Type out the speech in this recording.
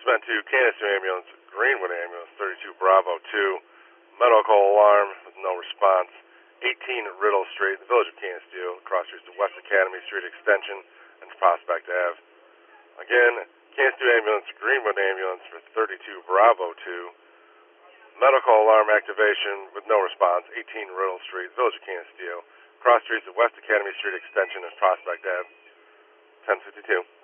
meant to Canistoo Ambulance, Greenwood Ambulance, 32 Bravo 2. Medical alarm with no response. 18 Riddle Street, the village of Canistoo, cross streets to West Academy Street Extension and Prospect Ave. Again, Canistoo Ambulance, Greenwood Ambulance for 32 Bravo 2. Medical alarm activation with no response. 18 Riddle Street, village of Canistoo, cross streets to West Academy Street Extension and Prospect Ave. 1052.